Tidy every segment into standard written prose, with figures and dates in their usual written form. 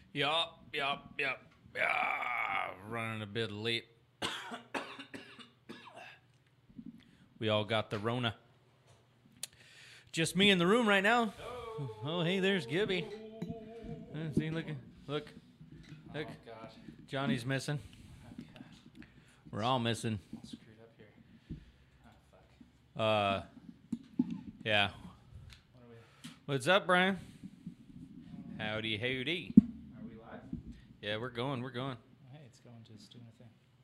Yup. Running a bit late. We all got the Rona. Just me in the room right now. Oh, hey, there's Gibby. See, look. Oh, God. Johnny's missing. We're all missing. Screwed up here. Oh, fuck. Yeah. What are we... What's up, Brian? Howdy. Are we live? Yeah, we're going. Oh, hey, it's going to doing a thing.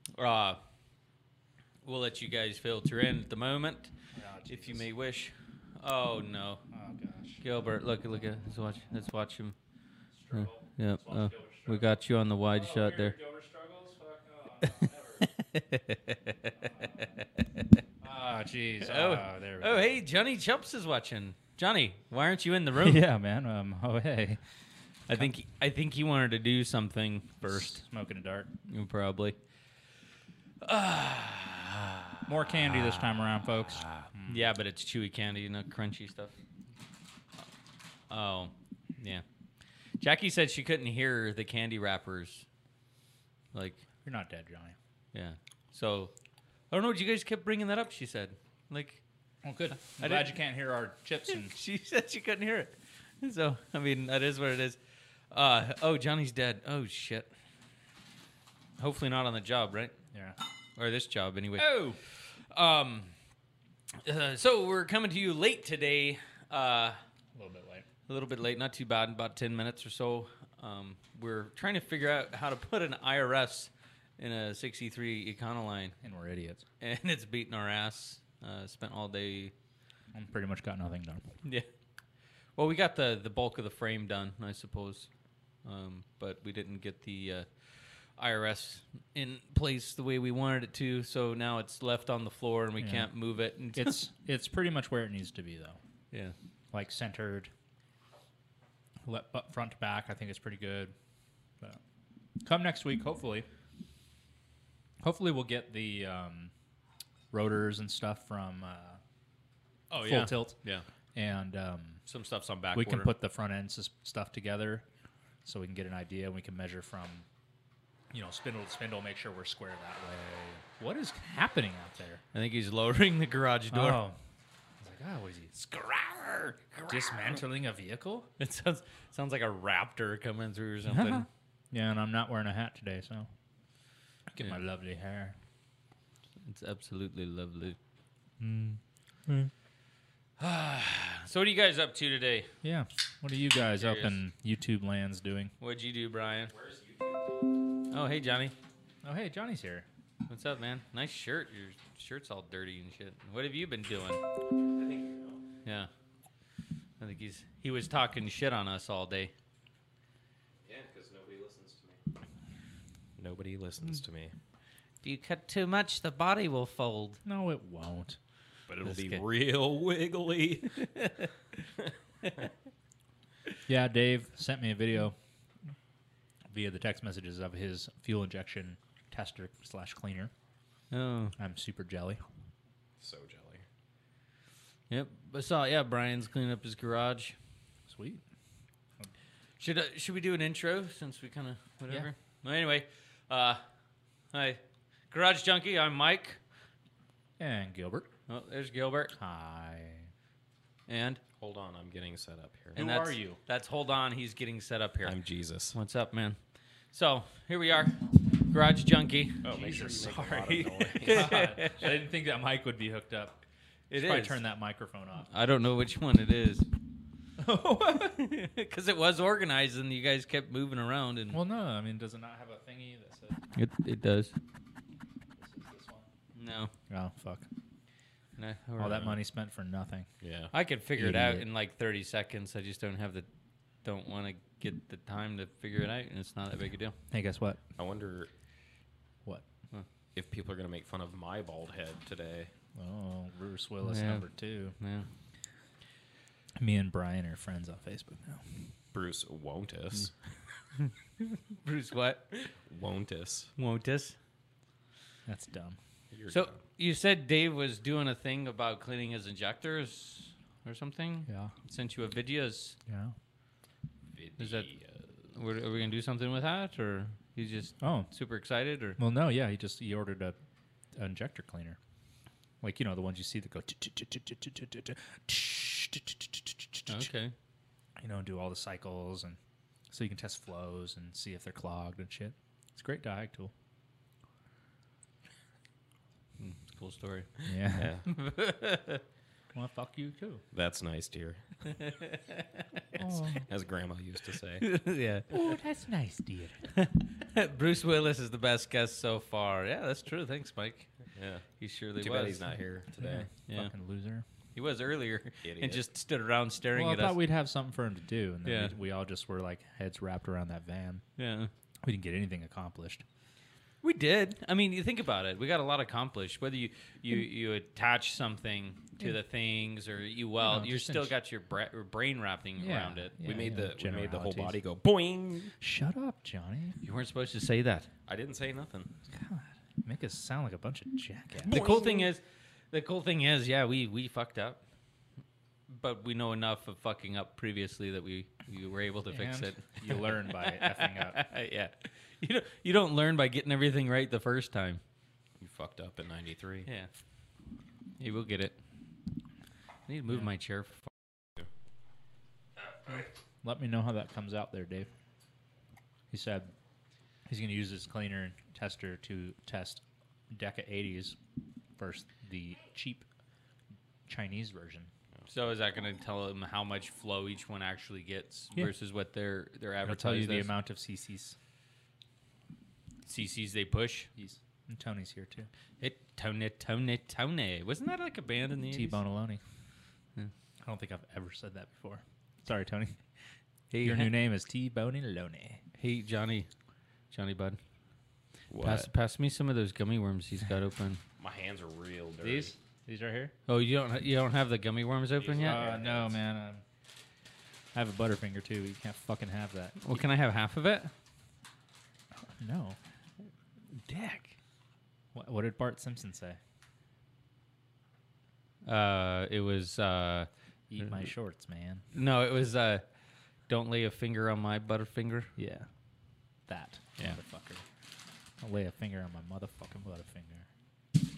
We'll let you guys filter in at the moment, if you may wish. Oh no. Oh, gosh. Gilbert, look at let's watch him. Struggle. Yep. Let's watch Gilbert struggle. We got you on the wide shot there. Gilbert struggles? Fuck, oh, jeez. There we go. Oh, hey, Johnny Chumps is watching. Johnny, why aren't you in the room? Yeah, man. Oh, hey. I think he wanted to do something first. Smoking a dart. Probably. More candy this time around, folks. Yeah, but it's chewy candy, not crunchy stuff. Oh, yeah. Jackie said she couldn't hear the candy wrappers. Like, You're not dead, Johnny. yeah. So, I don't know. You guys kept bringing that up. She said, like, Oh, good. I I'm glad didn't- you can't hear our chips. And she said she couldn't hear it. So, I mean, that is what it is. Oh, Johnny's dead. Oh shit. Hopefully not on the job, right? yeah. Or this job, anyway. Oh. So we're coming to you late today. A little bit late. A little bit late, not too bad, about 10 minutes or so. We're trying to figure out how to put an IRS in a 63 Econoline, And we're idiots. and it's beating our ass. Spent all day. I'm pretty much got nothing done. Yeah. Well, we got the bulk of the frame done, I suppose, but we didn't get the IRS in place the way we wanted it to. So now it's left on the floor, and we Yeah. can't move it. And It's pretty much where it needs to be, though. yeah. Like centered, front to back. I think it's pretty good. But come next week, hopefully we'll get the rotors and stuff from Full Tilt, Yeah. and Some stuff's on back we can order. put the front end stuff together, so we can get an idea. And we can measure from, spindle to spindle, make sure we're square that way. What is happening out there? I think he's lowering the garage door. Oh, I was like, what is he? Dismantling a vehicle? It sounds like a raptor coming through or something. Yeah, and I'm not wearing a hat today, so get my Yeah. lovely hair. It's absolutely lovely. So what are you guys up to today? Yeah. What are you guys up Curious. in YouTube lands doing? What'd you do, Brian? Where's YouTube? Oh, hey, Johnny. Oh, hey, Johnny's here. What's up, man? Nice shirt. Your shirt's all dirty and shit. What have you been doing? I think you know. Yeah. I think he was talking shit on us all day. Yeah, because nobody listens to me. Nobody listens to me. If you cut too much, the body will fold. No, it won't. But it'll This be kid. real wiggly. Yeah, Dave sent me a video via the text messages of his fuel injection tester / cleaner. Oh. I'm super jelly. So jelly. Yep. I saw, Brian's cleaning up his garage. Sweet. Should we do an intro since we kind of whatever? Well, anyway, hi, Garage Junkie. I'm Mike. And Gilbert. Oh, there's Gilbert. Hi. And Hold on, I'm getting set up here. and Who that's, are you? That's hold on. He's getting set up here. I'm Jesus. What's up, man? So here we are, Garage Junkie. Oh, make sure you make a lot of sorry. noise. I didn't think that mic would be hooked up. It Should probably is. turn that microphone off. I don't know which one it is. Because it was organized and you guys kept moving around and Well, no. I mean, does it not have a thingy that says it does. this is this one? No. Oh, fuck. No, All that money spent for nothing. Yeah. I could figure it out Idiot. in like 30 seconds. I just don't want to get the time to figure it out, and it's not that big a deal. Hey, guess what? I wonder What? if people are going to make fun of my bald head today. Oh, Bruce Willis Yeah. number 2. Yeah. Me and Brian are friends on Facebook now. Bruce Wontus. Bruce, what? Wontus. Wontus. That's dumb. You're So dumb. you said Dave was doing a thing about cleaning his injectors or something? Yeah. Sent you a videos. Yeah. Is that- Are we gonna do something with that, or he's just super excited, or? Well, no, yeah, he ordered a injector cleaner, like the ones you see that go. Okay. Do all the cycles, and so you can test flows and see if they're clogged and shit. It's a great diag tool. Cool story. Yeah. Well, fuck you too. That's nice, dear. As Grandma used to say. Yeah. Oh, that's nice, dear. Bruce Willis is the best guest so far. Yeah, that's true. Thanks, Mike. Yeah. He surely Too was. bad he's not here today. Yeah. Fucking loser. He was earlier Idiot. and just stood around staring Well, I at thought us. we'd have something for him to do, and then Yeah. we all just were like heads wrapped around that van. Yeah. We didn't get anything accomplished. We did. I mean, you think about it. We got a lot accomplished. Whether you attach something to the things or you weld, you just still got your brain wrapping around it. We made the whole generalities. body go boing. Shut up, Johnny. You weren't supposed to say that. I didn't say nothing. God, make us sound like a bunch of jackasses. The cool thing is, yeah, we fucked up, but we know enough of fucking up previously that we were able to fix And it. You learn by effing up. Yeah, you don't learn by getting everything right the first time. You fucked up in '93. Yeah, you will get it. I need to move my chair. Let me know how that comes out there, Dave. He said he's going to use this cleaner and tester to test Deca 80s versus the cheap Chinese version. So is that going to tell them how much flow each one actually gets Yeah. versus what they're advertising? It'll tell you the amount of CCs. CCs they push. Yes. And Tony's here too. Tony. Wasn't that like a band in the 80s? T-Bone Aloni. Yeah. I don't think I've ever said that before. Sorry, Tony. Hey, Your new name is T-Bone Aloni. Hey, Johnny Bud. What? Pass me some of those gummy worms he's got open. My hands are real dirty. These right here? Oh, you don't have the gummy worms open yet? No, man. I have a Butterfinger too. You can't fucking have that. Well, can I have half of it? No. Dick. What did Bart Simpson say? It was Eat my shorts, man. no, it was don't lay a finger on my Butterfinger. Yeah. That. Yeah. Motherfucker. I'll lay a finger on my motherfucking Butterfinger.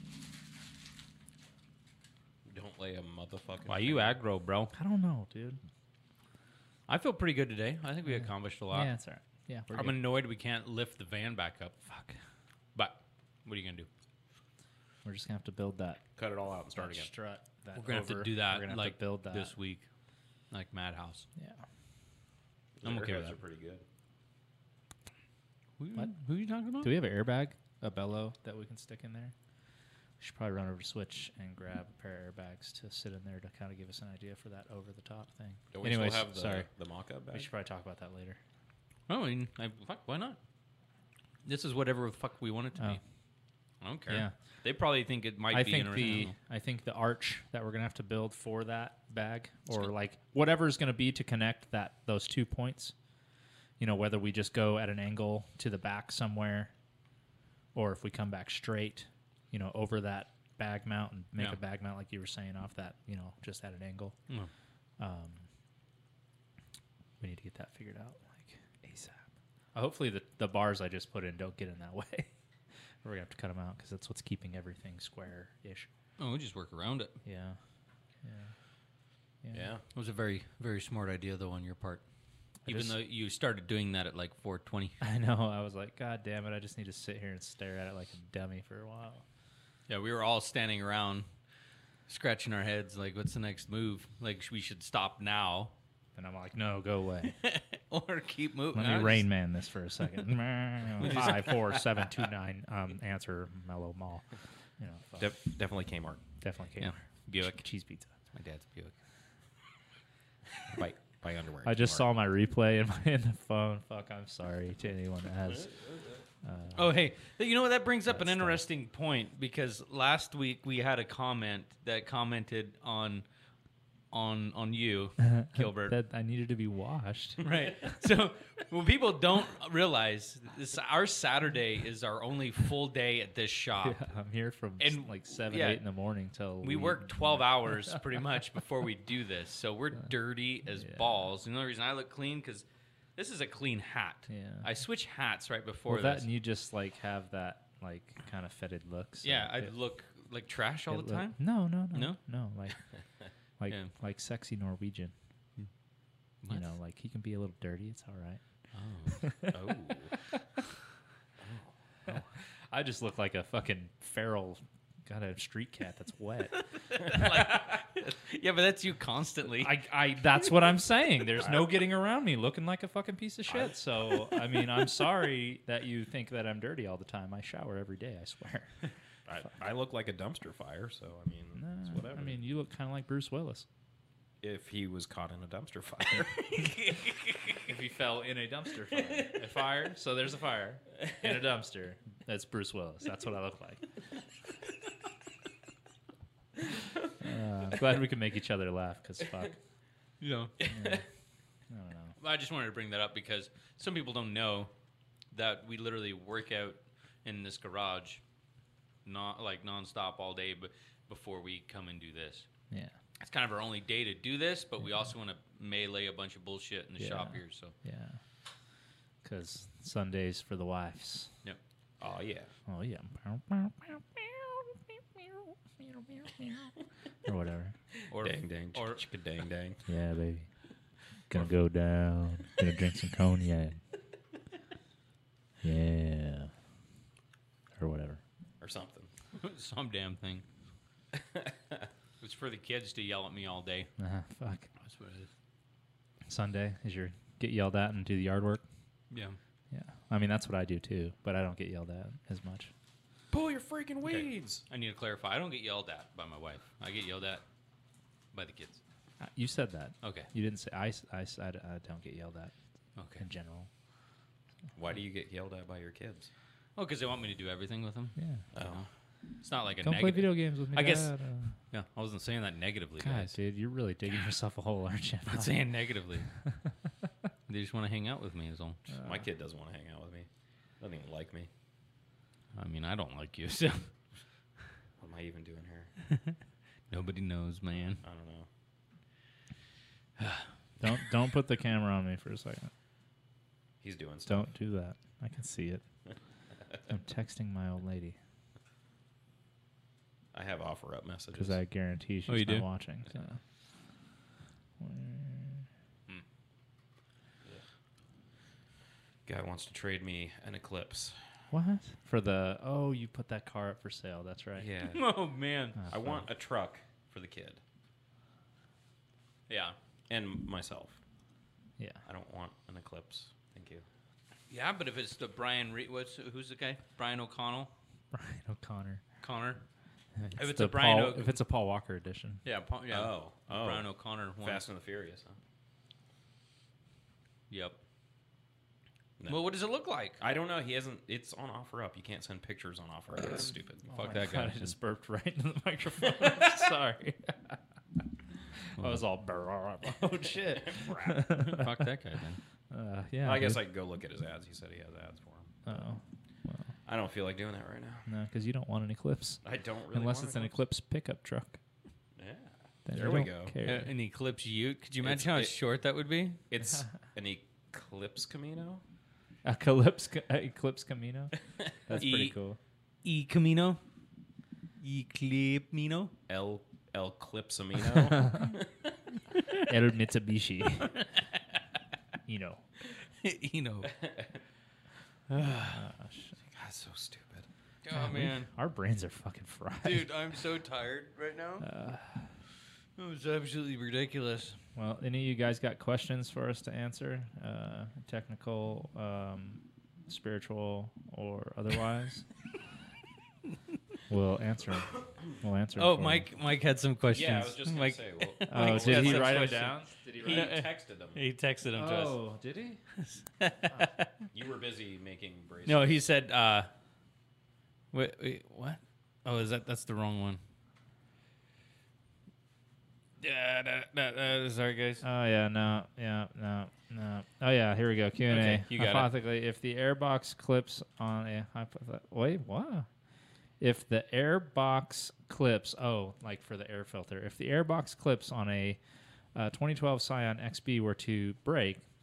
Don't lay a motherfucking. Why you aggro, bro? I don't know, dude. I feel pretty good today. I think we accomplished a lot. Yeah, it's all right. Yeah, we're I'm good. annoyed we can't lift the van back up. Fuck. But what are you gonna do? We're just gonna have to build that. Cut it all out and start again. Strut. That We're gonna have to over. do that. We're gonna have like to build that this week, like Madhouse. Yeah. I'm Their okay with airheads that. are pretty good. What? Who are you talking about? Do we have an airbag, a bellow that we can stick in there? We should probably run over to Switch and grab a pair of airbags to sit in there to kind of give us an idea for that over the top thing. Don't we Anyways, still have sorry. the mock-up We bag? should probably talk about that later. Oh, I mean, fuck, why not? This is whatever the fuck we want it to Oh. be. I don't care. Yeah. They probably think it might be interesting. I think the arch that we're gonna have to build for that bag, or like whatever is gonna be to connect those 2 points. You know, whether we just go at an angle to the back somewhere, or if we come back straight, you know, over that bag mount and make Yeah. a bag mount like you were saying off that, you know, just at an angle. Mm. We need to get that figured out like ASAP. Hopefully the bars I just put in don't get in that way. We're gonna have to cut them out because that's what's keeping everything square-ish. Oh, we just work around it. Yeah. Yeah. It was a very, very smart idea, though, on your part. I Even just- though you started doing that at like 4:20. I know. I was like, God damn it! I just need to sit here and stare at it like a dummy for a while. Yeah, we were all standing around, scratching our heads, like, "What's the next move? Like, we should stop now, And I'm like, no, go away. or keep moving." Let me Rain Man this for a second. 5, 4, 7, 2, 9. Answer Mellow Mall. You know, fuck. Definitely Kmart. Definitely Yeah, came. Buick. Cheese pizza. My dad's Buick. Buy underwear. I just Kmart. saw my replay in the phone. Fuck, I'm sorry to anyone that has. Oh, hey, you know what? That brings up an That stuff. interesting point because last week we had a comment that commented on you, Gilbert. That I needed to be washed. Right. So when people don't realize this, our Saturday is our only full day at this shop. Yeah, I'm here from And, like 7, yeah, 8 in the morning till We work 12 hours pretty much before we do this. So we're dirty as Yeah. balls. And the only reason I look clean because This is a clean hat. Yeah. I switch hats right before Well, that this. and you just like have that like kind of fetid look. So Yeah, I it- look like trash all it the look- time. No, No? like Yeah. like sexy Norwegian. What? You know, like he can be a little dirty. It's all right. Oh. I just look like a fucking feral, got a street cat that's wet. Yeah, but that's you constantly. I that's what I'm saying. There's no getting around me looking like a fucking piece of shit. So I mean, I'm sorry that you think that I'm dirty all the time. I shower every day. I swear. I look like a dumpster fire, so I mean, it's whatever. I mean, you look kind of like Bruce Willis. if he was caught in a dumpster fire. If he fell in a dumpster fire. A fire, so there's a fire in a dumpster. That's Bruce Willis. That's what I look like. Glad we can make each other laugh, because fuck. Yeah. I don't know. I just wanted to bring that up because some people don't know that we literally work out in this garage, not like nonstop all day, but before we come and do this. Yeah. It's kind of our only day to do this, but we also want to melee a bunch of bullshit in the shop here. So Yeah. Because Sundays for the wives. yep. Oh yeah. Oh, yeah. Or whatever. Or Dang dang. or Chicka dang dang. Yeah, baby. Gonna go down. Gonna drink some cognac. Yeah. Or whatever. Or something. some damn thing. It's for the kids to yell at me all day. Fuck. That's what it is. Sunday is your get yelled at and do the yard work. Yeah. Yeah. I mean, that's what I do too, but I don't get yelled at as much. Pull your freaking weeds. I need to clarify. I don't get yelled at by my wife. I get yelled at by the kids. You said that. Okay. You didn't say I don't get yelled at Okay. in general. Why do you get yelled at by your kids? Oh, because they want me to do everything with them. Yeah. Oh. It's not like a Don't play negative. video games with me. I guess- Dad. Yeah, I wasn't saying that negatively, God, guys. dude, you're really digging yourself a hole, aren't you? I'm not saying negatively. They just want to hang out with me, is all. My kid doesn't want to hang out with me. Doesn't even like me. I mean, I don't like you, so What am I even doing here? nobody knows, man. I don't know. Don't put the camera on me for a second. He's doing stuff. Don't do that. I can see it. I'm texting my old lady I have offer up messages. because I guarantee she's you not do? watching. So. Guy wants to trade me an Eclipse. What? For the you put that car up for sale. That's right. Yeah. Oh man. Ah, I fuck. want a truck for the kid Yeah. and myself. Yeah. I don't want an Eclipse. Thank you. Yeah, but if it's the Brian, who's the guy? Brian O'Connell, Brian O'Connor. Connor. If it's a Brian if it's a Paul Walker edition. Yeah. Yeah. Oh. Brian O'Connor. One. Fast and the Furious, huh? Yep. No. Well, what does it look like? I don't know. He hasn't. It's on offer up. You can't send pictures on offer up. It's stupid. Fuck my that God, guy. I just burped right into the microphone. Sorry. I was all oh shit. Fuck that guy then. Yeah. I guess dude. I could go look at his ads. He said he has ads for him. Oh. Well, I don't feel like doing that right now. no, because you don't want an Eclipse. I don't really. Unless want it's an Eclipse. Eclipse pickup truck. Yeah. Then There you we don't go. care. An Eclipse Ute. Could you It's- imagine how it- short that would be? It's an Eclipse Camino. Eclipse Camino. That's pretty E- cool. E Camino. Eclipmino. El Clipsamino. El Mitsubishi. You know. you know. God, so stupid. Oh man, Our brains are fucking fried. dude, I'm so tired right now. It was absolutely ridiculous. Well, any of you guys got questions for us to answer? Technical, spiritual, or otherwise? We'll answer 'em. We'll answer 'em Oh, for Mike had some questions. Yeah, I was just gonna Mike, say. Well, Oh, Mike's did got he some write them questions. down? Did he he write them? texted them. He texted them to us. Oh, did he? You were busy making bracelets. No, he said, wait, what? Oh, that's the wrong one. Yeah, sorry, guys. Oh yeah, no. Oh yeah, here we go. Q&A. Okay, you got it. Hypothetically, if the airbox clips on a wait, what? If the airbox clips, like for the air filter, if the airbox clips on a 2012 Scion XB were to break,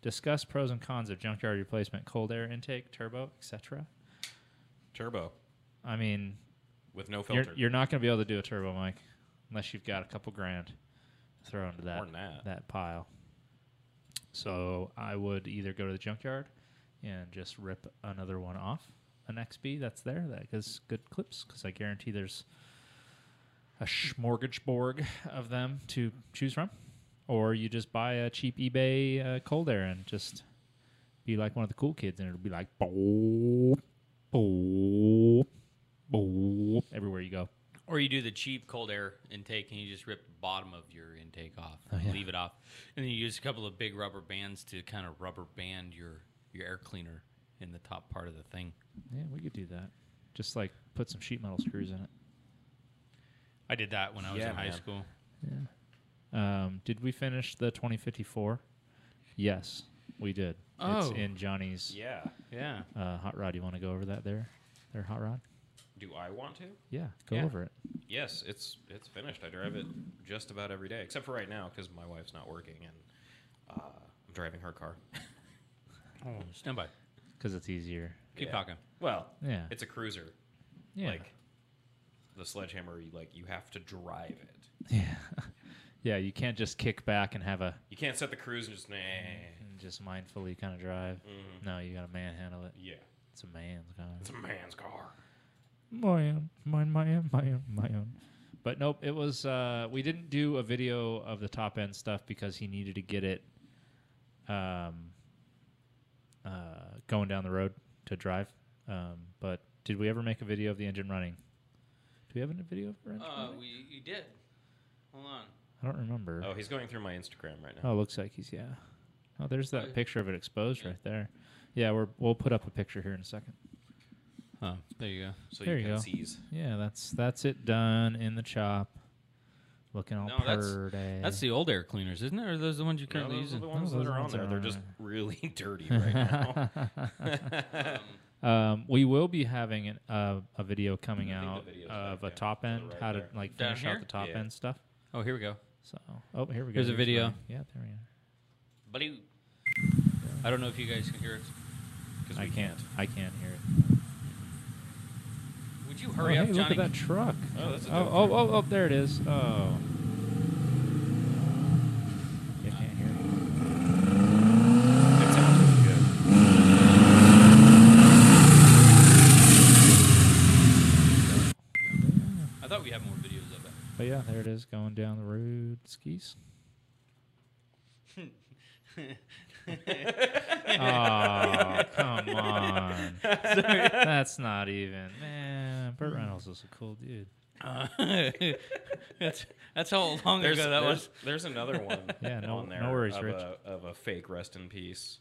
Discuss pros and cons of junkyard replacement, cold air intake, turbo, etc. Turbo I mean, with no filter. you're not going to be able to do a turbo, Mike, unless you've got a couple grand to throw into More than that pile. So I would either go to the junkyard and just rip another one off, an XB that's there that has good clips, because I guarantee there's a smorgasbord of them to choose from. Or you just buy a cheap eBay cold air and just be like one of the cool kids, and it'll be like boop, boop, boop, everywhere you go. Or you do the cheap cold air intake and you just rip the bottom of your intake off, yeah. leave it off, and then you use a couple of big rubber bands to kind of rubber band your air cleaner in the top part of the thing. Yeah, we could do that. Just like put some sheet metal screws in it. I did that when I was Yeah, in high man. school. Yeah. Did we finish the 2054? Yes, we did. Oh. It's in Johnny's Yeah. Yeah. hot rod. You want to go over that there? Their hot rod? Do I want to? Yeah, go Yeah. over it. Yes, it's finished. I drive it just about every day, except for right now because my wife's not working and I'm driving her car. Stand by. Because it's easier. Keep Yeah. talking. Well, Yeah. it's a cruiser. Yeah. Like the Sledgehammer, you have to drive it. Yeah. Yeah, you can't just kick back and have You can't set the cruise and just and just mindfully kind of drive. Mhm. No, you got to manhandle it. Yeah, It's a man's car. it's a man's car. My own. But nope, it was. We didn't do a video of the top end stuff because he needed to get it going down the road to drive. But did we ever make a video of the engine running? Do we have a video of our engine running? You did. Hold on. I don't remember. Oh, he's going through my Instagram right now. Oh, it looks like he's, yeah. Oh, there's that Oh, picture of it exposed yeah. right there. Yeah, we'll put up a picture here in a second. Oh, there you go. So there you you can go. seize. Yeah, that's it done in the chop. Looking all No, that's- purty. That's the old air cleaners, isn't it? Or are those the ones you're No, currently those are using? the ones No, that those are on ones there. are They're on just there. really dirty right now. We will be having a video coming I think the out video's of back a top down, end, right how to there. like Down finish here? out the top Yeah. end stuff. Oh, here we go. So, here we go. Here's a video. running. Yeah, there we go. Buddy. I don't know if you guys can hear it. 'Cause I we can't hear it. Would you hurry oh, up, hey, Johnny? look at that truck. Oh, that's a Oh, there it is. Oh. I can't hear it. It sounds really good. I thought we had more videos of it. But yeah, there it is going down the road. Skis. Oh, come on. That's not even. Man, Burt Reynolds was a cool dude. That's how long ago that was. There's another one Yeah, no- on there no worries, of, Rich. of a fake rest in peace.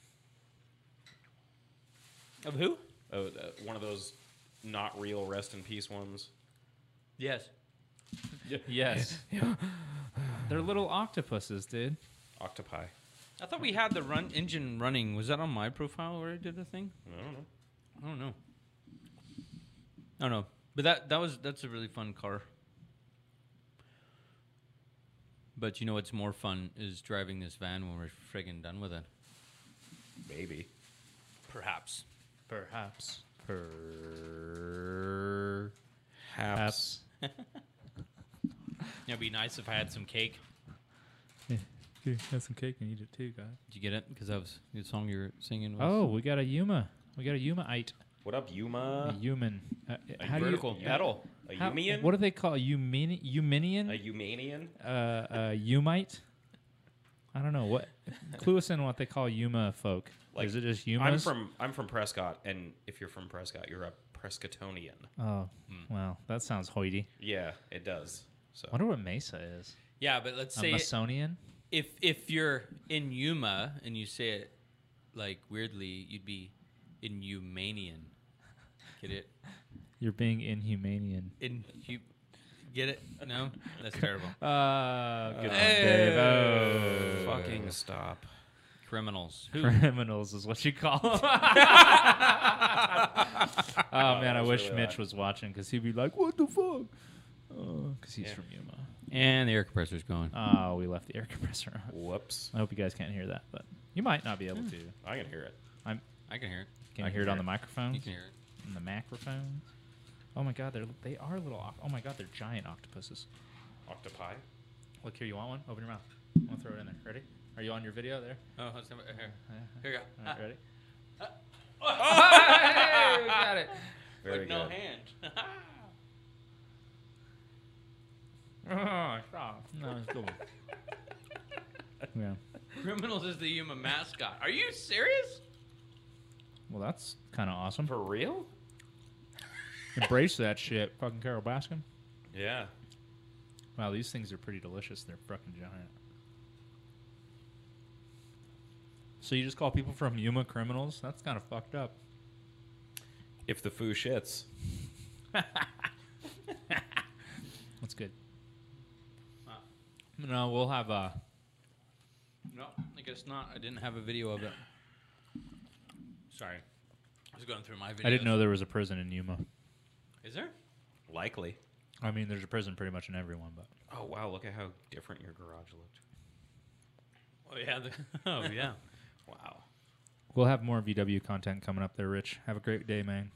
Of who? Oh, one of those not real rest in peace ones. Yes. Yes. They're little octopuses, dude. Octopi. I thought we had the engine running. Was that on my profile where I did the thing? I don't know. I don't know. I don't know. But that's a really fun car. But you know what's more fun is driving this van when we're friggin' done with it. Maybe. Perhaps. Perhaps. Haps. It'd be nice if I had some cake. Have some cake and eat it too, guys. Did you get it? Because that was the song you were singing. Was Oh, we got a Yuma. We got a Yuma-ite. What up, A Yuma? human. A How do you? vertical pedal. A How, Yumian? what do they call Yuminian? A Humanian? Yumite? I don't know what. Clue us in what they call Yuma folk. Like, Is it just Yumas? I'm from Prescott, and if you're from Prescott, you're a Prescottonian. Oh, well, that sounds hoity. Yeah, it does. So Wonder what Mesa is. Yeah, but let's A say Masonian? if you're in Yuma and you say it like weirdly, you'd be inhumanian. Get it? You're being inhumanian. Get it? No, that's terrible. Good one, Hey. Dave. Oh. fucking stop. Criminals. Criminals is what you call them. Oh, man, that I was wish really Mitch loud. was watching because he'd be like, what the fuck? Because he's Yeah. from Yuma. And the air compressor's going. Oh, we left the air compressor on. Whoops. I hope you guys can't hear that, but You might not be able to. I can hear it. I can hear it. Can I you can hear it hear on the it. microphones? You can hear it. On the microphones? Oh my god, they are little. Oh my god, they're giant octopuses. Octopi? Look here, you want one? Open your mouth. I'm gonna throw it in there. Ready? Are you on your video there? Oh, let's have it here. Here you go. All right, ready? Hey, we got it. Very With no good. hand. Oh, stop. No, it's cool. Yeah. Criminals is the Yuma mascot. Are you serious? Well, that's kind of awesome. For real? Embrace that shit, fucking Carol Baskin. Yeah. Wow, these things are pretty delicious. They're fucking giant. So you just call people from Yuma criminals? That's kind of fucked up. If the foo shits. That's good. No, we'll have No, I guess not. I didn't have a video of it. Sorry. I was going through my videos. I didn't know there was a prison in Yuma. Is there? Likely. I mean, there's a prison pretty much in everyone, but Oh, wow. Look at how different your garage looked. Oh, yeah. Oh, yeah. Wow. we'll have more VW content coming up there, Rich. Have a great day, man.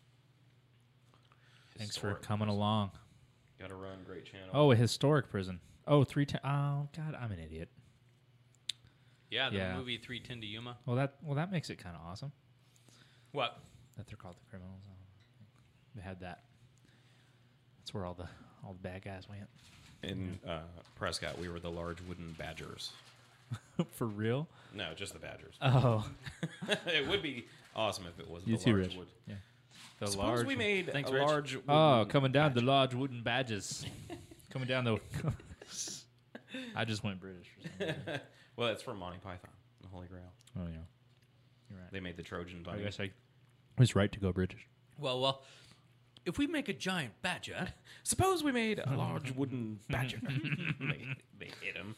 Thanks for Historic coming prison. along. Gotta run. Great channel. Oh, a historic prison. Oh, 310. Oh, God, I'm an idiot. Yeah, the Yeah. movie 310 to Yuma. Well, that makes it kind of awesome What? that they're called the criminals. They had that. That's where all the bad guys went. In Prescott, we were the large wooden badgers. For real? No, just the badgers. Oh, It would be awesome if it was you the too, large Rich. wood. Yeah. The Suppose we made Thanks, a Rich. large wooden Oh, coming down the badger. large wooden badges. Coming down the. I just went British for some reason. Well, it's from Monty Python, the Holy Grail. Oh yeah, you're right. They made the Trojan I bunny. guess I was right to go British. Well, if we make a giant badger, Suppose we made a large wooden badger. they hit him.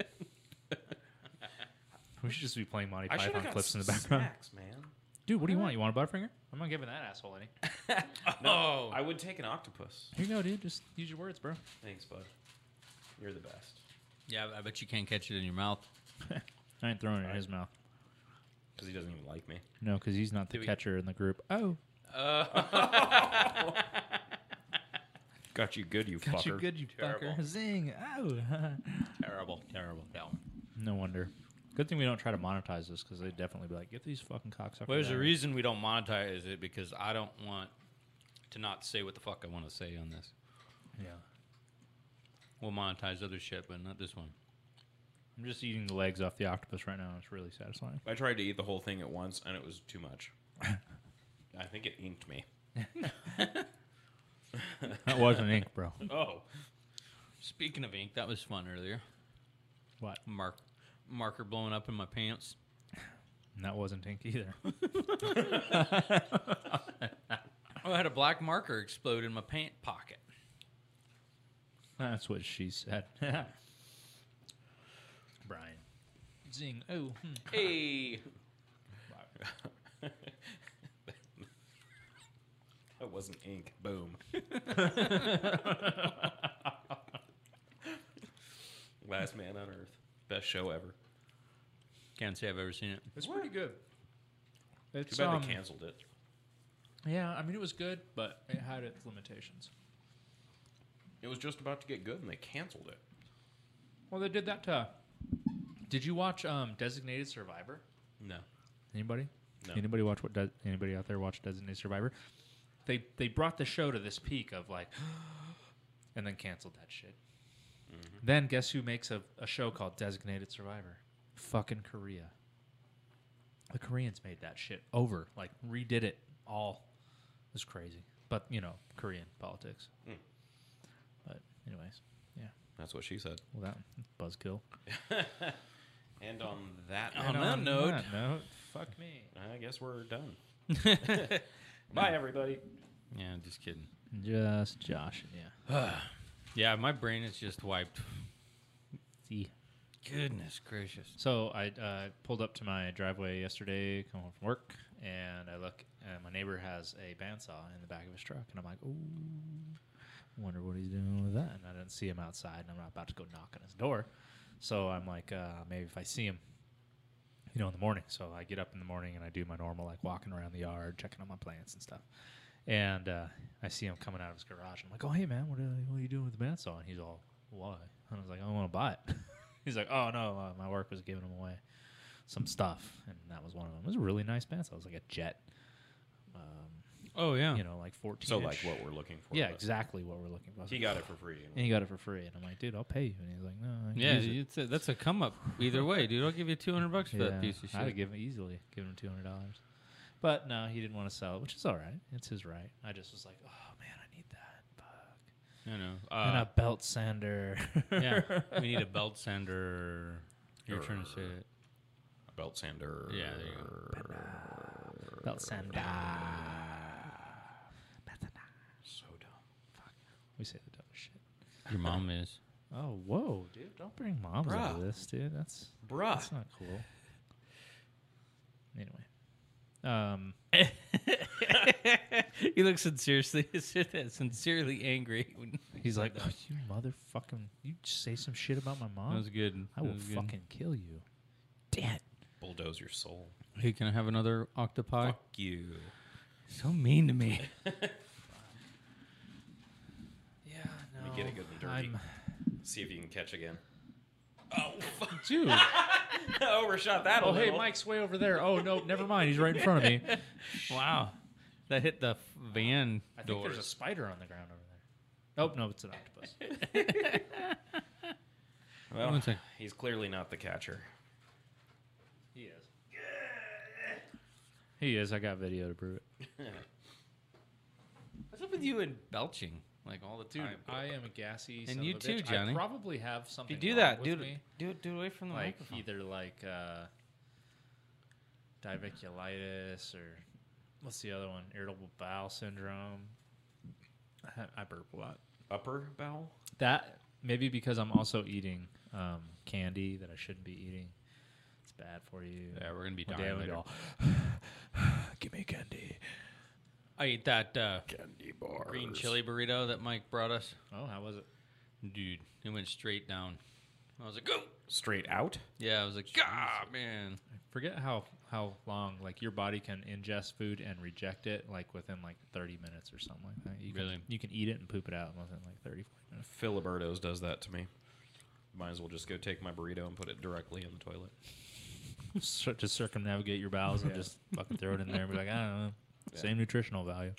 We should just be playing Monty I should Python have got clips in the background. snacks, man. Dude, what do you want? You want a Butterfinger? I'm not giving that asshole any. No, I would take an octopus. Here you go, dude. Just use your words, bro. Thanks, bud. You're the best. yeah, I bet you can't catch it in your mouth. I ain't throwing it in his mouth. Because he doesn't even like me. No, because he's not the Do we- catcher in the group. Oh, Got you good, you got fucker. you good, you Terrible. fucker. Zing. Oh. Terrible. No. No wonder. Good thing we don't try to monetize this because they'd definitely be like, get these fucking cocksuckers. Well, there's out a of reason we don't monetize it because I don't want to not say what the fuck I want to say on this. here." Yeah. We'll monetize other shit, but not this one. I'm just eating the legs off the octopus right now. It's really satisfying. I tried to eat the whole thing at once, and it was too much. I think it inked me. That wasn't ink, bro. Oh. Speaking of ink, that was fun earlier. What? Marker blowing up in my pants. And that wasn't ink either. Oh, I had a black marker explode in my pant pocket. That's what she said. Brian. Zing. Oh. Hey. That wasn't ink. Boom. Last Man on Earth. Best show ever. Can't say I've ever seen it. It's pretty good. Too It's bad they canceled it. Yeah, I mean it was good, but it had its limitations. It was just about to get good, and they canceled it. Well, they did that to. Did you watch Designated Survivor? No. Anybody? No. Anybody watch anybody out there watch Designated Survivor? They brought the show to this peak of like, and then canceled that shit. Mm-hmm. Then guess who makes a show called Designated Survivor? Fucking Korea. The Koreans made that shit over, like redid it all. It was crazy, but you know, Korean politics. Mm. But anyways, yeah. That's what she said. Well, that buzzkill. And on that On note, that note. that note, fuck me. I guess we're done. Bye, everybody. Yeah, just kidding. Just Josh, yeah. Yeah, my brain is just wiped. See. Goodness gracious. So I pulled up to my driveway yesterday, come home from work, and I look, and my neighbor has a bandsaw in the back of his truck, and I'm like, ooh, wonder what he's doing with that. And I didn't see him outside, and I'm not about to go knock on his door. So I'm like, maybe if I see him, in the morning. So I get up in the morning and I do my normal, like walking around the yard, checking on my plants and stuff. And I see him coming out of his garage. I'm like, oh, hey, man, what are you doing with the bandsaw? And he's all, why? And I was like, I want to buy it. He's like, oh, no, my work was giving him away some stuff. And that was one of them. It was a really nice bandsaw. It was like a Jet. Oh, yeah. Like 14 So inch. like what we're looking for. Yeah, but exactly what we're looking for. He got it for free. And he got it for free. And I'm like, dude, I'll pay you. And he's like, no, I can Yeah, use it. that's a come up either way, dude. I'll give you $200 for that piece of shit. I'd have easily given him $200. But no, he didn't want to sell it, which is all right. It's his right. I just was like, oh, man, I need that. Fuck. I know. And a belt sander. Yeah, we need a belt sander. You're trying to say it. A belt sander. Yeah, there you go. Belt sander. So dumb. We say the dumbest shit. Your mom is. Oh, whoa, dude. Don't bring moms Bruh. into this, dude. That's Bruh. not cool. Anyway. He looks sincerely angry. He's like, oh, you motherfucking, you just say some shit about my mom? That was good. I will fucking kill you. Damn it. Bulldoze your soul. Hey, can I have another octopi? Fuck you. So mean to me. Yeah, no. Let me get it good and dirty. See if you can catch again. Oh, fuck. Dude. Overshot that a Oh, hey, little. Mike's way over there. Oh, no, never mind. He's right in front of me. Wow. That hit the van I think door. there's a spider on the ground over there. Oh, no, it's an octopus. Well, One sec. he's clearly not the catcher. He is. He is. I got video to prove it. What's up with you and belching like all the time? I am a gassy And son you of a too, bitch. Johnny. I probably have If something you do wrong that, with dude, me. do it away from the Like microphone. either like diverticulitis or what's the other one? Irritable bowel syndrome. I burp a lot. Upper bowel? That maybe because I'm also eating candy that I shouldn't be eating. It's bad for you. Yeah, we're gonna be One dying day I'm later. gonna go, give me candy. I ate that Candy bars. green chili burrito that Mike brought us. Oh, how was it? Dude, it went straight down. I was like, go. Straight out? Yeah, I was like, God, man. I forget how long like your body can ingest food and reject it like within like 30 minutes or something like that. Really? You can eat it and poop it out within like 30 minutes. Filiberto's does that to me. Might as well just go take my burrito and put it directly in the toilet. So just circumnavigate your bowels and just fucking throw it in there and be like, I don't know. Same nutritional value.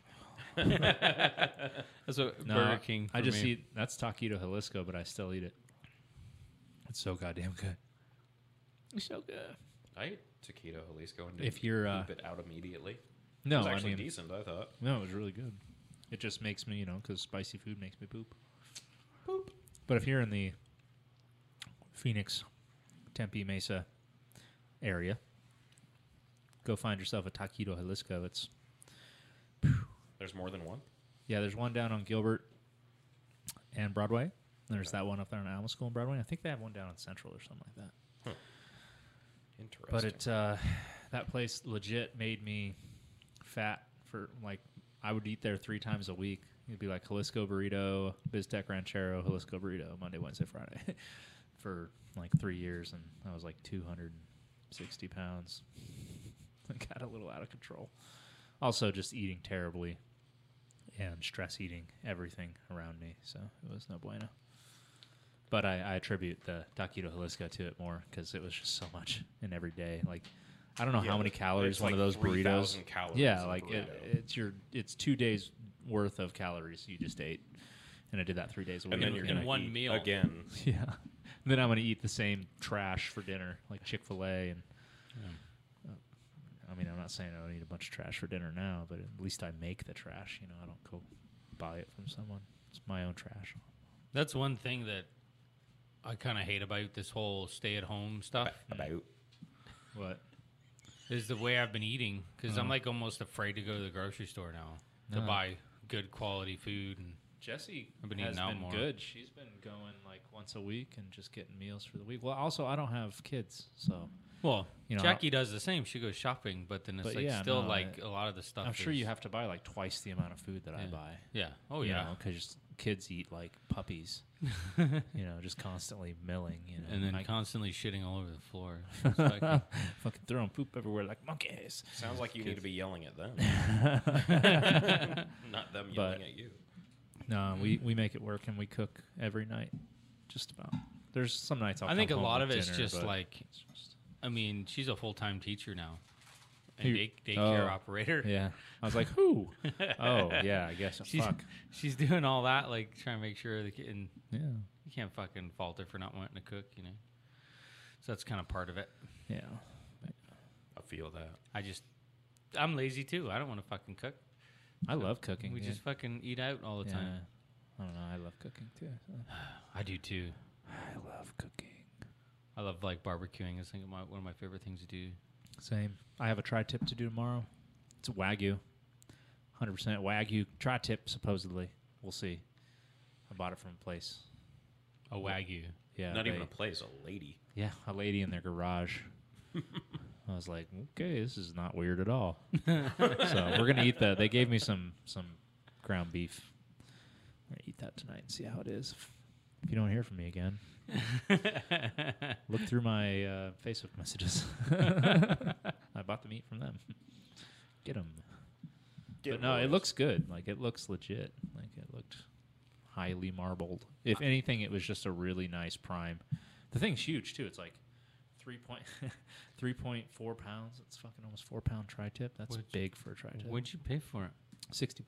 That's what No, Burger King. I for just me. eat that's taquito Jalisco, but I still eat it. It's so goddamn good. It's so good. I ate taquito Jalisco and If you're poop it out immediately. It no, was I actually mean decent, I thought. no, it was really good. It just makes me, because spicy food makes me poop. Poop. But if you're in the Phoenix, Tempe Mesa area, go find yourself a taquito Jalisco. It's There's more than one? there's one down on Gilbert and Broadway. There's that one up there on Alma School and Broadway. I think they have one down on Central or something like that. Interesting. But it that place legit made me fat for like I would eat there 3 times a week. It'd be like Jalisco burrito, Biztec Ranchero, Jalisco burrito, Monday, Wednesday, Friday, for like 3 years, and I was like 260 pounds. I got a little out of control. Also, just eating terribly and stress eating everything around me, so it was no bueno. But I attribute the taquito Jalisco to it more because it was just so much in every day. Like, I don't know how many calories it's one like of those 3,000 burritos. calories Yeah, in a like burrito. it's 2 days worth of calories you just ate, and I did that 3 days a week. And then you're in going to one eat meal. again. yeah. And then I'm gonna eat the same trash for dinner, like Chick-fil-A and. I mean, I'm not saying I don't eat a bunch of trash for dinner now, but at least I make the trash. I don't go buy it from someone. It's my own trash. That's one thing that I kind of hate about this whole stay-at-home stuff. About. What? Is the way I've been eating because I'm like almost afraid to go to the grocery store now to No. buy good quality food. And Jessie I've been has eating out been more. good. She's been going like once a week and just getting meals for the week. Well, also I don't have kids, so well, You know, Jackie does the same. She goes shopping, but then it's But like yeah, still no, like a lot of the stuff. I'm sure is- you have to buy like twice the amount of food that I buy. Yeah. Oh yeah. Because kids eat like puppies. You know, just constantly milling. You know, And then like, constantly shitting all over the floor. It's fucking- fucking throwing poop everywhere like monkeys. Sounds like you need to be yelling at them, not them yelling at you. No, we make it work and we cook every night, just about. There's some nights I think a come home lot with of it's dinner, just but like, it's just- I mean, she's a full-time teacher now. And Who- daycare oh, operator. Yeah, I was like, who? Oh, yeah, I guess. She's, Fuck. she's doing all that, like trying to make sure the kid, and Yeah, you can't fucking fault her for not wanting to cook, you know. So that's kind of part of it. yeah. I feel that. I'm lazy too. I don't want to fucking cook. I love cooking. We yeah. just fucking eat out all the Yeah. time. I don't know. I love cooking too. So. I do too. I love cooking. I love like barbecuing. It's like one of my favorite things to do. Same. I have a tri-tip to do tomorrow. It's Wagyu. 100% Wagyu tri-tip, supposedly. We'll see. I bought it from a place. A Wagyu. Yeah. Not even a place, a lady. Yeah, a lady in their garage. I was like, okay, this is not weird at all. So we're going to eat that. They gave me some ground beef. I'm going to eat that tonight and see how it is. If you don't hear from me again, look through my Facebook messages. I bought the meat from them. Get them. But no, it looks good. Like, it looks legit. Like, it looked highly marbled. If anything, it was just a really nice prime. The thing's huge, too. It's like 3.4 pounds. It's fucking almost 4 pound tri-tip. That's big for a tri-tip. What'd you pay for it? $60.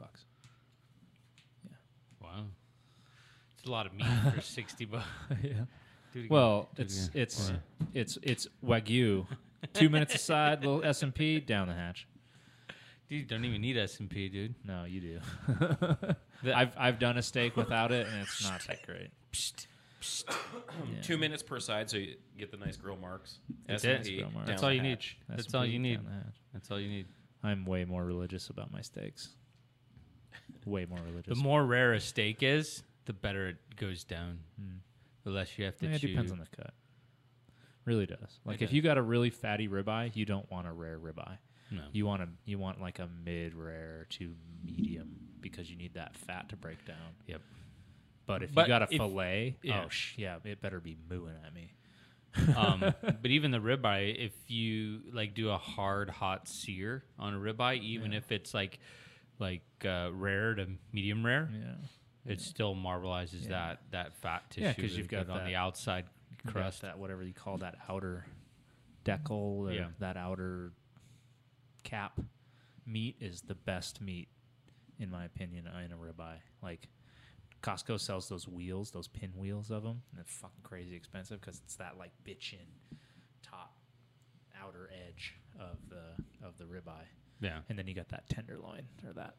Wow. It's a lot of meat for $60. Yeah. Do it again. Well, Do it it's again. it's Wagyu. 2 minutes aside, little S&P, down the hatch. Dude, you don't even need S&P, dude. No, you do. I've done a steak without it, and it's not that great. Yeah. 2 minutes per side, so you get the nice grill marks. That's S&P, it. Grill marks. down That's all the you need. hatch. That's all you S&P, need. down the hatch. That's all you need. I'm way more religious about my steaks. Way more religious. The more rare a steak is, the better it goes down. The less you have to it chew. depends on the cut. Really does. Like It if you got a really fatty ribeye, you don't want a rare ribeye. No. You want like a mid-rare to medium because you need that fat to break down. Yep. But if But you got a if- fillet, yeah. yeah, it better be mooing at me. But even the ribeye, if you like do a hard hot sear on a ribeye, even if it's like rare to medium rare, Yeah. it still marbleizes Yeah. that fat tissue. Yeah, 'cause really you've got good on that- the outside You got crust. that whatever you call that outer decal or Yeah. that outer cap meat is the best meat in my opinion in a ribeye. Like Costco sells those wheels, those pinwheels of them, and they're fucking crazy expensive because it's that like bitchin' top outer edge of the ribeye, Yeah. and then you got that tenderloin or that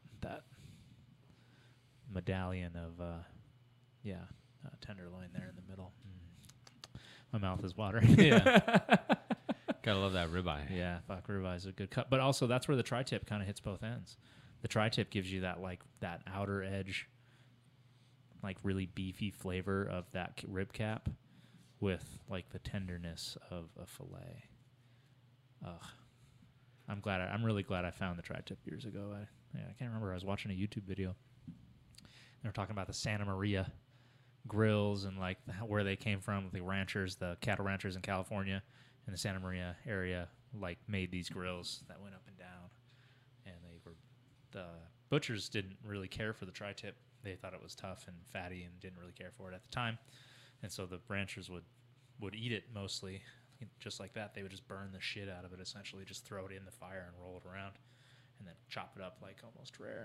medallion of tenderloin there in the middle. My mouth is watering. Yeah. Gotta love that ribeye. Yeah, fuck, ribeye is a good cut. But also, that's where the tri-tip kind of hits both ends. The tri-tip gives you that outer edge, like really beefy flavor of that rib cap with like the tenderness of a fillet. Ugh. I'm really glad I found the tri-tip years ago. I can't remember. I was watching a YouTube video. They were talking about the Santa Maria grills and like where they came from, the ranchers, the cattle ranchers in California in the Santa Maria area, like made these grills that went up and down, and the butchers didn't really care for the tri-tip. They thought it was tough and fatty and didn't really care for it at the time, and so the ranchers would eat it mostly just like that. They would just burn the shit out of it, essentially just throw it in the fire and roll it around and then chop it up like almost rare.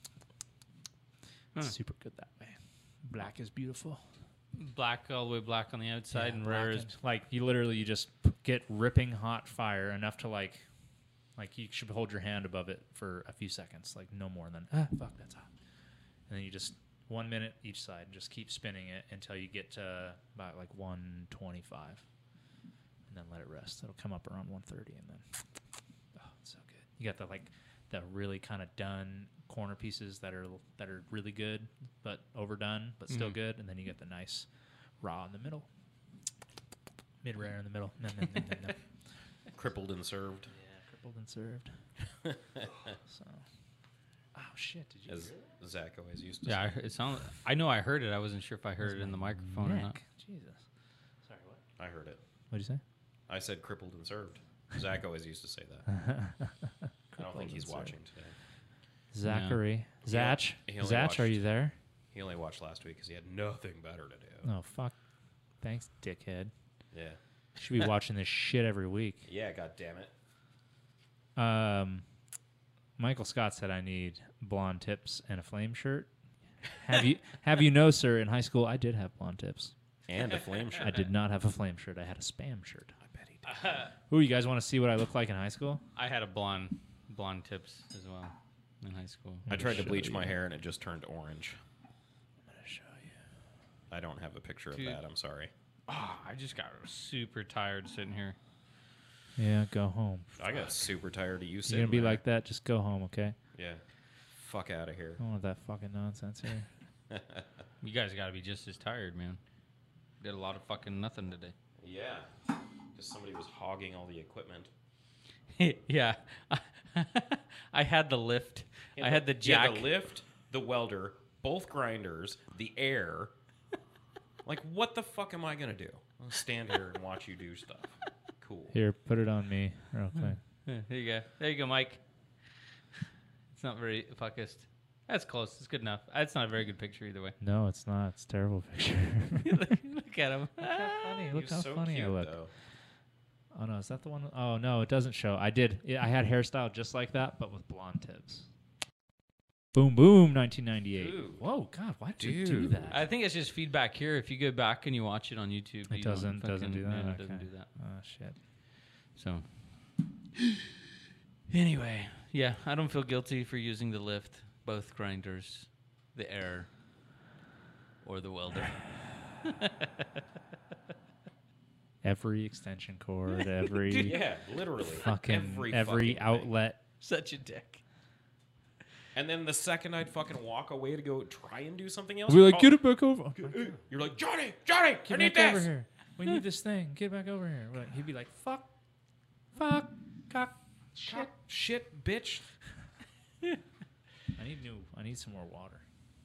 It's super good that way. Black is beautiful. Black, all the way black on the outside, and rare is like you just get ripping hot fire enough to like you should hold your hand above it for a few seconds, like no more than fuck, that's hot. And then you just 1 minute each side, and just keep spinning it until you get to about like 125, and then let it rest. It'll come up around 130, and then it's so good. You got the really kind of done corner pieces that are really good but overdone but still good, and then you get the nice raw in the middle, mid rare in the middle, no. Crippled and served. Yeah, crippled and served. So Oh shit! Did you as hear that? Zach always used to Yeah, say. it sounded. I know I heard it. I wasn't sure if I heard it in the microphone or not. Neck. Jesus. Sorry, what? I heard it. What'd you say? I said crippled and served. Zach always used to say that. I don't think he's watching today. Zachary. He- Zach. he only Zach, are watched- you there? He only watched last week because he had nothing better to do. Oh, fuck. Thanks, dickhead. Yeah. Should be watching this shit every week. Yeah, god damn it. Michael Scott said I need blonde tips and a flame shirt. Have you know, sir, in high school I did have blonde tips. And a flame shirt. I did not have a flame shirt. I had a spam shirt. I bet he did. Ooh, you guys want to see what I look like in high school? I had a blonde tips as well in high school. I tried to show bleach you. my hair and it just turned orange. I'm going to show you. I don't have a picture of Dude. that. I'm sorry. Oh, I just got super tired sitting here. Yeah, go home. I got super tired of you You're sitting going to be there. like that? Just go home, okay? Yeah. Fuck out of here. I don't want that fucking nonsense here. You guys got to be just as tired, man. Did a lot of fucking nothing today. Yeah. Because somebody was hogging all the equipment. Yeah. I had the lift. I had the jack. The lift, the welder, both grinders, the air. Like, what the fuck am I going to do? I'll stand here and watch you do stuff. Cool. Here, put it on me real quick. There you go. There you go, Mike. It's not very focused. That's close. It's good enough. It's not a very good picture either way. No, it's not. It's a terrible picture. Look at him. Look how funny. Look He's how so funny cute, I look. though. Oh no, is that the one? Oh no, it doesn't show. I had hairstyle just like that, but with blonde tips. Boom, boom, 1998. Ooh. Whoa, God, why did you do Dude. that? I think it's just feedback here. If you go back and you watch it on YouTube, It you don't doesn't do fucking- that. yeah, it Okay. doesn't do that. Oh shit. So, anyway, yeah, I don't feel guilty for using the lift, both grinders, the air, or the welder. Every extension cord, every Yeah, literally. fucking every every fucking outlet. Such a dick. And then the second I'd fucking walk away to go try and do something else, We're like, oh, get it back over. you're like, Johnny, I Get need back over this. here. We need this thing. Get back over here. We're like, he'd be like, fuck, cock, Shit, bitch. I need some more water.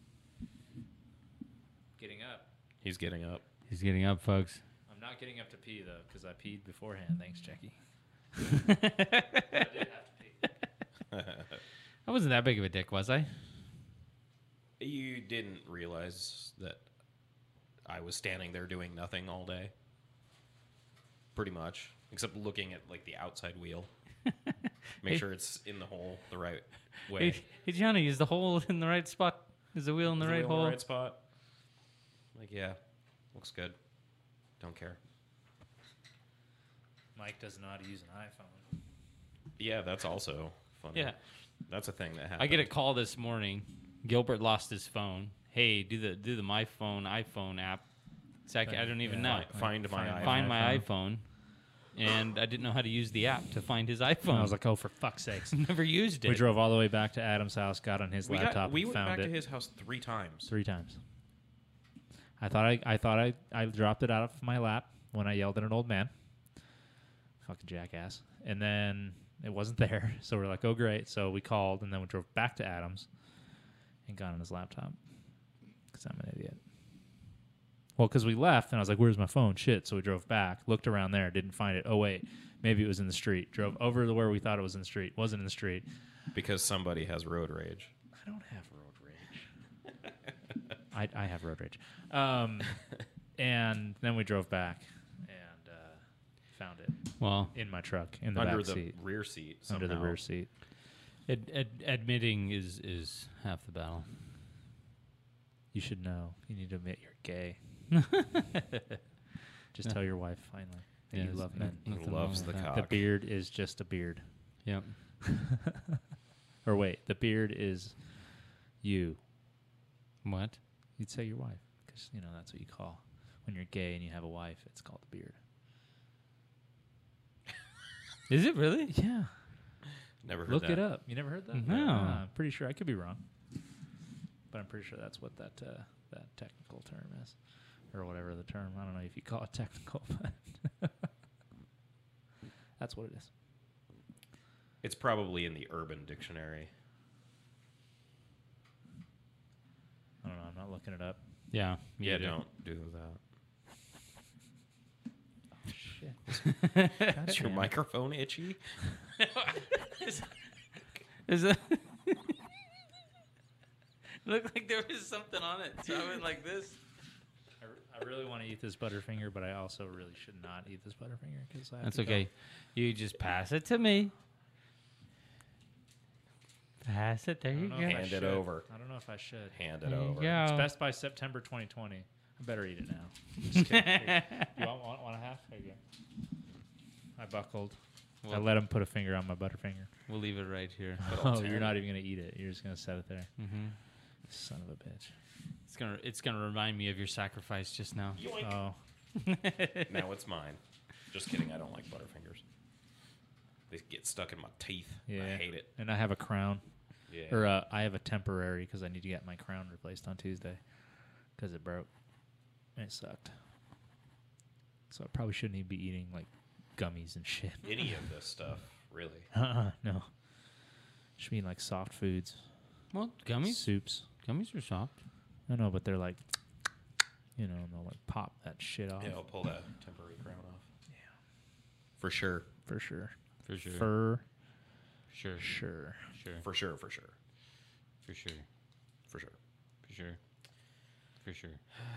Getting up. He's getting up. He's getting up, folks. I'm not getting up to pee though, because I peed beforehand. Thanks, Jackie. I did have to pee. I wasn't that big of a dick, was I? You didn't realize that I was standing there doing nothing all day. Pretty much. Except looking at like the outside wheel. Make sure it's in the hole the right way. Hey, Johnny, is the hole in the right spot? Is the wheel in the Is right wheel in hole? the right spot? Like, yeah. Looks good. Don't care. Mike doesn't know how to use an iPhone. Yeah, that's also funny. Yeah. That's a thing that happens. I get a call this morning. Gilbert lost his phone. Hey, do the My Phone iPhone app. Zach, I don't even know. Find my iPhone. Find my iPhone. And I didn't know how to use the app to find his iPhone. And I was like, oh, for fuck's sakes. never used it. We drove all the way back to Adam's house, got on his laptop, we and went found back it to his house 3 times. 3 times. I thought I dropped it out of my lap when I yelled at an old man. Fucking jackass. And then it wasn't there, so we're like, oh great. So we called, and then we drove back to Adam's and got on his laptop because I'm an idiot. Well, because we left, and I was like, where's my phone? Shit. So we drove back, looked around there, didn't find it. Oh wait, maybe it was in the street. Drove over to where we thought it was in the street. Wasn't in the street. Because somebody has road rage. I don't have road rage. I have road rage. And then we drove back and found it Well, in my truck in the Under back the seat. rear seat. Under the somehow. rear seat. admitting is half the battle. You should know. You need to admit you're gay. Just tell your wife finally that Yeah, you love men. He Nothing loves wrong the with that. cock. The beard is just a beard. Yep. Or wait, the beard is you. What? You'd say your wife because that's what you call when you're gay and you have a wife. It's called the beard. Is it really? Yeah. Never heard Look that. it up. You never heard that? No. I'm pretty sure. I could be wrong, but I'm pretty sure that's what that technical term is, or whatever the term. I don't know if you call it technical, but that's what it is. It's probably in the Urban Dictionary. looking it up. Yeah. Yeah, do. don't do that. Shit. Is your microphone itchy? Is it? Looked like there was something on it, so I went like this. I really want to eat this Butterfinger, but I also really should not eat this Butterfinger because That's okay. You just pass it to me. Pass it. There you go. Hand it over. I don't know if I should. Hand it There you over. go. It's best by September 2020. I better eat it now. Just kidding. Here. You want a half? There you go. I buckled. I let him put a finger on my Butterfinger. We'll leave it right here. Oh, you're not even gonna eat it. You're just gonna set it there. Mm-hmm. Son of a bitch. It's gonna remind me of your sacrifice just now. Yoink. Oh, Now it's mine. Just kidding. I don't like Butterfingers. They get stuck in my teeth. yeah. I hate it. And I have a crown, Yeah. or I have a temporary because I need to get my crown replaced on Tuesday because it broke. And it sucked. So I probably shouldn't even be eating like gummies and shit. Any of this stuff, really. No. Should be eating like soft foods, Well, gummies. soups. Gummies are soft. I know, but they're like, and they'll like pop that shit off. Yeah, I'll pull that temporary crown off. Yeah. For sure. For sure. For sure. For sure. sure. Sure. For sure. For sure. For sure. For sure. For sure. For sure.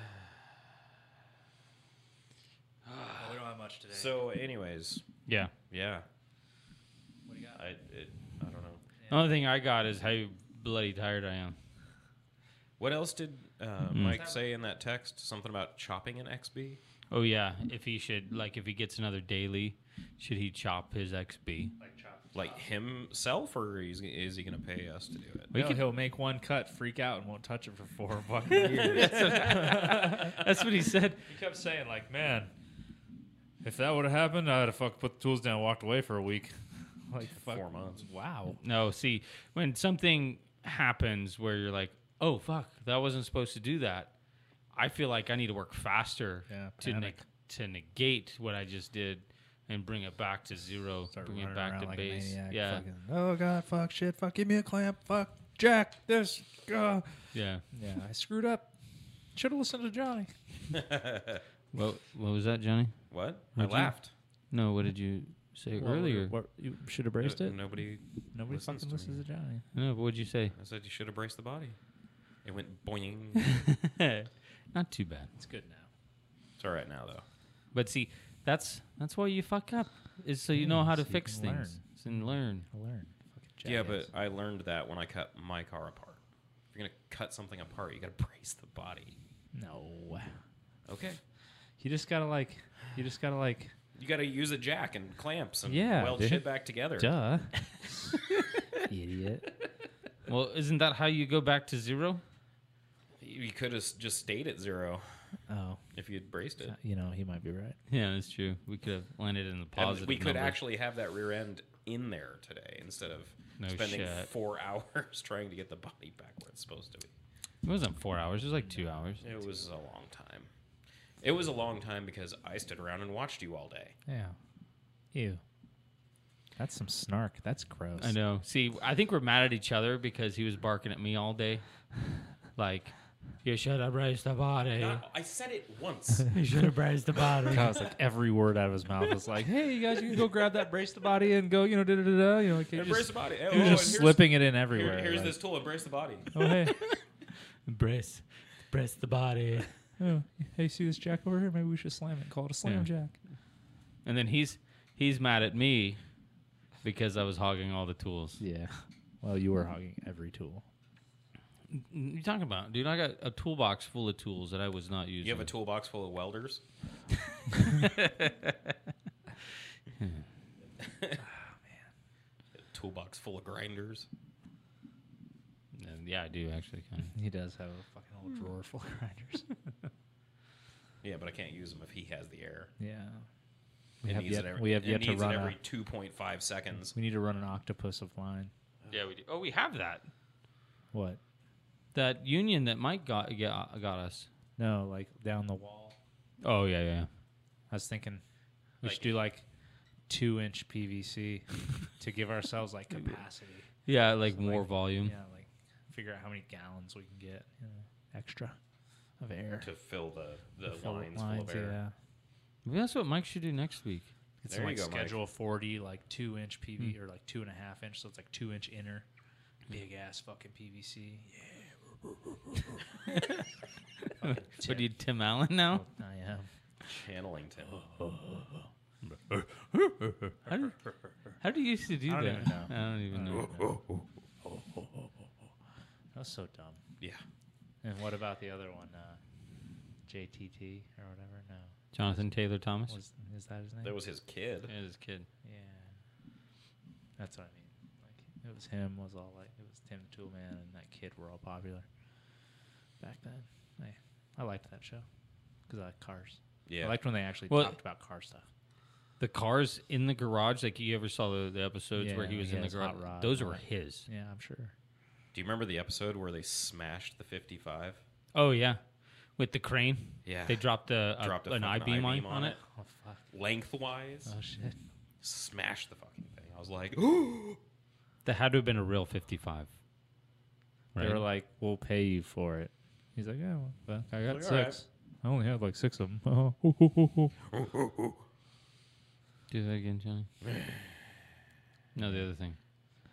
we don't have much today. So, anyways, Yeah. yeah. What do you got? I don't know. The only thing I got is how bloody tired I am. What else did Mike say in that text? Something about chopping an XB? Oh yeah, if he gets another daily, should he chop his XB? Like himself, or is he going to pay us to do it? We No, could- he'll make one cut, freak out, and won't touch it for 4 fucking years. That's what he said. He kept saying, like, man, if that would have happened, I'd have fucking put the tools down and walked away for a week. Like, fuck. 4 months. Wow. No, see, when something happens where you're like, oh fuck, that wasn't supposed to do that, I feel like I need to work faster Yeah, to panic. to negate what I just did and bring it back to zero, Start bring it running back around to like base. a maniac. Yeah, Fucking, oh, God, fuck, shit, fuck, give me a clamp, fuck, Jack, this, yeah. Yeah, I screwed up. Should have listened to Johnny. What was that, Johnny? What? What'd I you- laughed. No, what did you say earlier? What, you should have braced it? Nobody Nobody listens fucking to listens to Johnny. No, but what'd you say? I said you should have braced the body. It went boing. Not too bad. It's good now. It's all right now, though. But see, that's why you fuck up, is so you know how to so you fix can things and learn. I'll learn. Fucking Yeah, jackass. but I learned that when I cut my car apart. If you're going to cut something apart, you got to brace the body. No. Okay. You just gotta like. You got to use a jack and clamps and Yeah, weld dude. shit back together. Duh. Idiot. Well, isn't that how you go back to zero? You could have just stayed at 0 Oh, if you'd braced it. he might be right. Yeah, that's true. We could have landed in the And positive. we could number. actually have that rear end in there today instead of No spending shit. 4 hours trying to get the body back where it's supposed to be. It wasn't 4 hours. It was like 2 hours. It was a long time. It was a long time because I stood around and watched you all day. Yeah. Ew. That's some snark. That's gross. I know. See, I think we're mad at each other because he was barking at me all day. Like, you should have braced the body. I said it once. You should have braced the body. God, it's like every word out of his mouth was like, "Hey, you guys, you can go grab that, brace the body, and go, da da da da." Like he Brace just, the body. he was just slipping it in everywhere. Here's like, this tool. Brace the body. Oh hey, brace the body. oh, hey, see this jack over here? Maybe we should slam it. And call it a slam jack. And then he's mad at me because I was hogging all the tools. Yeah. Well, you were hogging every tool. What are you talking about? Dude, I got a toolbox full of tools that I was not using. You have a toolbox full of welders. Toolbox full of grinders. Yeah, I do actually. Kind of. He does have a fucking whole drawer full of grinders. Yeah, but I can't use them if he has the air. Yeah. We have yet to run every 2.5 seconds. We need to run an octopus of line. Yeah, we do. Oh, we have that. What? That union that Mike got us. No, like down the wall. Oh yeah. I was thinking we Like- should do like 2-inch PVC to give ourselves like capacity. Yeah, like So, more like, volume. Yeah, like figure out how many gallons we can get extra. of air. to fill the Fill lines full of air. Yeah. Maybe that's what Mike should do next week. It's There like you go, Mike. schedule 40, like 2-inch PV or like 2.5 inch, so it's like 2-inch inner, big ass fucking PVC. Yeah. What are you, Tim Allen now? I am. Channeling Tim. How do you used to do I don't that? even know. I don't even know. That was so dumb. Yeah. And what about the other one, JTT or whatever? No, Jonathan Taylor Thomas. is that his name? That was his kid. Yeah, his kid. Yeah, that's what I mean. Like it was him. Was all like it was Tim the Toolman and that kid were all popular back then. I liked that show because I like cars. Yeah. I liked when they actually Well, talked about car stuff. The cars in the garage, like you ever saw the episodes where he Yeah, was he in the has garage? Hot Rod Those and were all that. his. Yeah, I'm sure. Do you remember the episode where they smashed the 55? Oh yeah, with the crane. Yeah. They dropped Dropped a an fucking I-beam I-beam on it. Oh fuck. Lengthwise, Oh shit. smashed the fucking thing. I was like, That had to have been a real 55. They were like, "We'll pay you for it." He's like, "Yeah, well, I got Like, 6. all right. I only had like 6 of them." Do that again, Johnny. No, the other thing.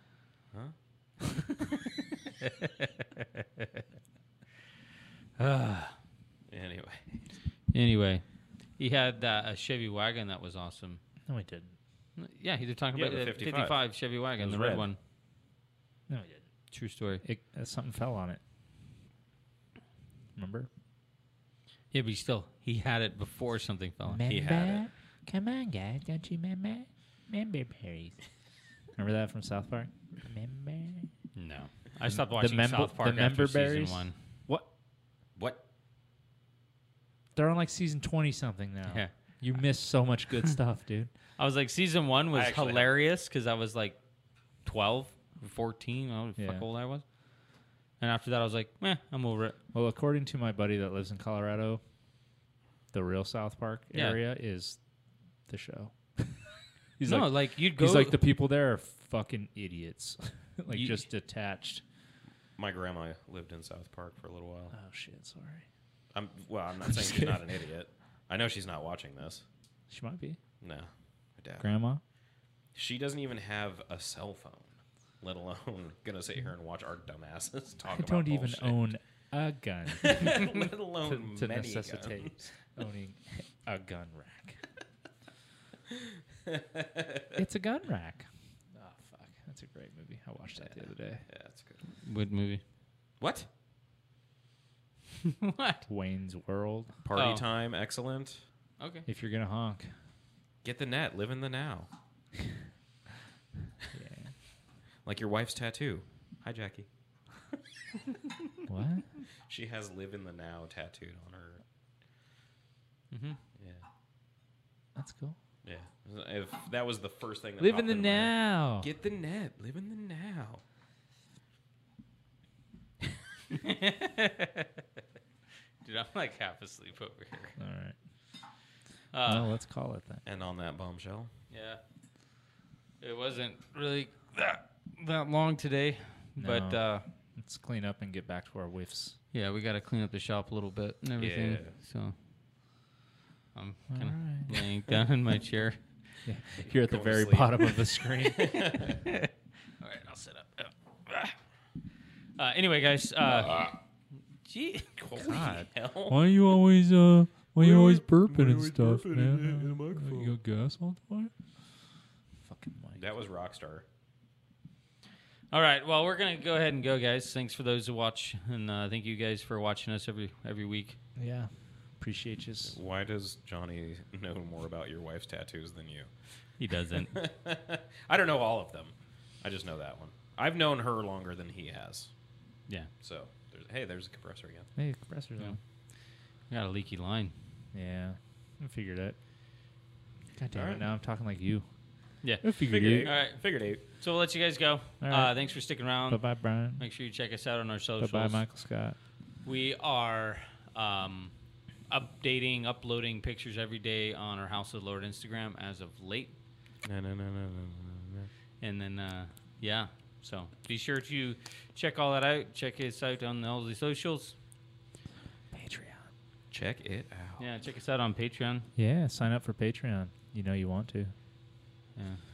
anyway. Anyway, he had a Chevy wagon that was awesome. No, he didn't. Yeah, he was talking Yeah, about the the 55. 55 Chevy wagon, was the red red. one. No, he didn't. True story. Something fell on it. Remember? Yeah, but he had it before something fell. He had it. Come on, guys. Don't you remember? Member berries. Remember that from South Park? Member. No, I stopped watching South Park the after member season berries? 1. What? What? They're on like season 20 something now. Yeah. You missed so much good stuff, dude. I was like, season 1 was I actually hilarious because I was like 12, 14. I don't know Yeah. how old I was. And after that, I was like, I'm over it. Well, according to my buddy that lives in Colorado, the real South Park Yeah. area is the show. He's like you'd go. He's like, the people there are fucking idiots. Like, You- just detached. My grandma lived in South Park for a little while. Oh, shit, sorry. I'm not saying she's not an idiot. I know she's not watching this. She might be. No, I doubt it. Grandma? She doesn't even have a cell phone, let alone gonna sit here and watch our dumbasses talk I about don't even bullshit. own a gun let alone to many necessitate guns. owning a gun rack. It's a gun rack. Oh, fuck. That's a great movie. I watched that the other day. Yeah, that's good. What movie? What? What? Wayne's World. Party Oh. time, excellent. Okay. If you're going to honk. Get the net, live in the now. Yeah. Like your wife's tattoo. Hi, Jackie. What? She has "live in the now" tattooed on her. Mm-hmm. Yeah, That's cool. yeah. If that was the first thing that Live popped in the into my head. now. Get the net, live in the now. Dude, I'm like half asleep over here. All right. Uh, Well, let's call it that. And on that bombshell, Yeah. It wasn't really that long today, but No. Let's clean up and get back to our whiffs. yeah, we got to clean up the shop a little bit and everything. Yeah. So I'm All kind of right. laying down in my chair. Yeah. You're at the Going to very sleep. bottom of the screen. All right, I'll sit up. Anyway, guys. Gee, God. hell, Why are you always burping and stuff, man? You got gas all the time? Fucking Mike. that was Rockstar. All right. Well, we're gonna go ahead and go, guys. Thanks for those who watch, and thank you guys for watching us every week. Yeah. Appreciate you. Why does Johnny know more about your wife's tattoos than you? He doesn't. I don't know all of them. I just know that one. I've known her longer than he has. Yeah. So, there's a compressor again. Hey, compressor's Yeah. on. We got a leaky line. Yeah. I figured it. God damn All it. right. Now I'm talking like you. Yeah. I figured Figured it. All right. Figured eight. So we'll let you guys go. All right. Thanks for sticking around. Bye-bye, Brian. Make sure you check us out on our socials. Bye-bye, Michael Scott. We are uploading pictures every day on our House of the Lord Instagram as of late. No. And then, yeah. So be sure to check all that out. Check us out on all the socials. Patreon. Check it out. Yeah, check us out on Patreon. Yeah, sign up for Patreon. You know you want to. Yeah.